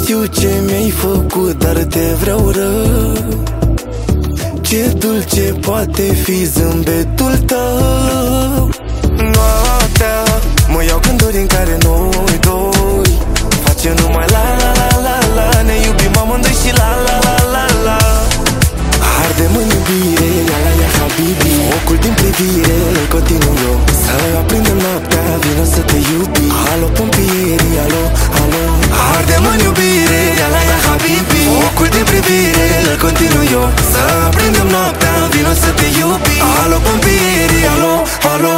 știu ce mi-ai făcut, dar te vreau rău. Ce dulce poate fi zâmbetul tău. Noaptea mă iau gânduri în care noi doi facem numai la la la la la. Ne iubim amândoi și la la la la la. Ardem în iubire, la la la habibi. Focul din privire îl continuu eu. Să aprindem noaptea, vino să te iubi. Alo pompieri, alo, alo. Ardem în iubire, la la la habibi. Focul din privire îl continuu eu. Să aprindem noaptea, vino să te iubi. Alo pompieri, alo, alo.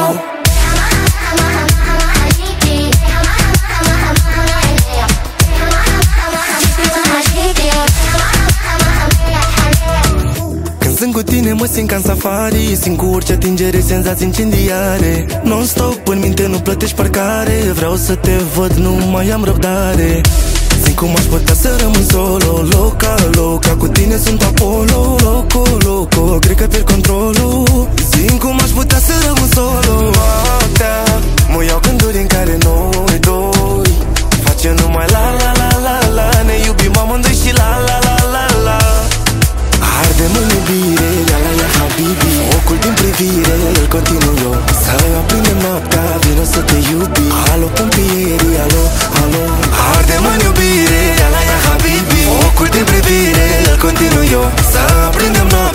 Sunt cu tine, mă simt ca în safari. Simt cu orice atingere senzații incendiare. Non-stop în minte, nu plătești parcare. Vreau să te văd, nu mai am răbdare. Simt cum aș putea să rămân solo. Loca, loca, cu tine sunt Apollo. Loco, loco, cred că pierd controlul. Simt cum aș putea să rămân solo. Noaptea mă iau gânduri în care noi doi facem numai la la la la la. Ne iubim amândoi și la la la la la. Ardem în iubire, la la la habibi. Focul din privire îl continuu eu. Să aprindem noaptea, vino să te iubi. Alo pompieri, alo, alo. Ardem în iubire, la la la habibi. Focul din privire îl continuu eu. Să aprindem noaptea.